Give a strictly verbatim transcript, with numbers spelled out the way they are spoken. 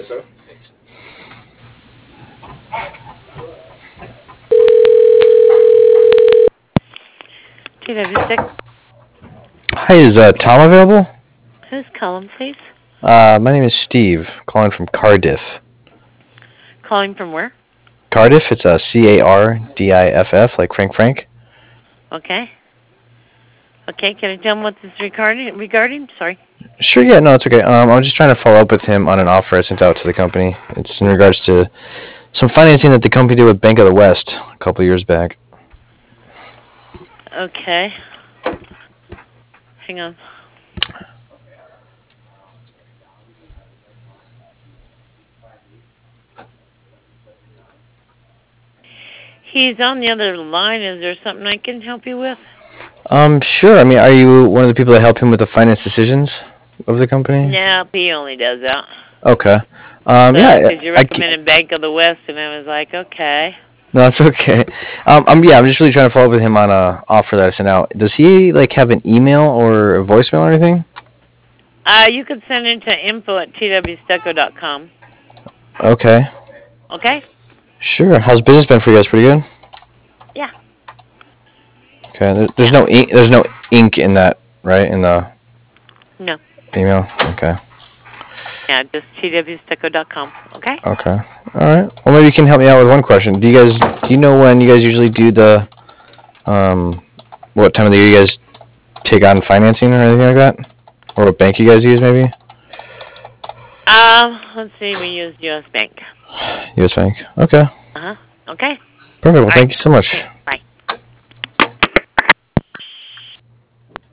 T W six. Hi, is uh, Tom available? Who's calling, please? Uh, my name is Steve, calling from Cardiff. Calling from where? Cardiff, it's uh, C A R D I F F, like Frank Frank. Okay. Okay, can you tell me what this is regarding? regarding? Sorry. Sure, yeah, no, it's okay. Um, I'm just trying to follow up with him on an offer I sent out to the company. It's in regards to some financing that the company did with Bank of the West a couple of years back. Okay. Hang on. He's on the other line. Is there something I can help you with? Um, sure. I mean, are you one of the people that help him with the finance decisions of the company? No, he only does that. Okay. Um, So, yeah, because you I, I ca- recommended Bank of the West, and I was like, okay. No, that's okay. Um, I'm yeah, I'm just really trying to follow up with him on a offer that I sent out. Does he like have an email or a voicemail or anything? Uh, you could send it to info at t w stucco dot com. Okay. Okay? Sure. How's business been for you guys? Pretty good. Yeah. Okay. There, there's Yeah. no ink. There's no ink in that, right? In the No. email. Okay. Yeah, just t w stucco dot com. Okay? Okay. All right. Well, maybe you can help me out with one question. Do you guys do you know when you guys usually do the um what time of the year you guys take on financing or anything like that, or what bank you guys use maybe? Um, let's see. We use U S Bank. U S Bank. Okay. Uh huh. Okay. Perfect. Well, All thank right. you so much. Bye.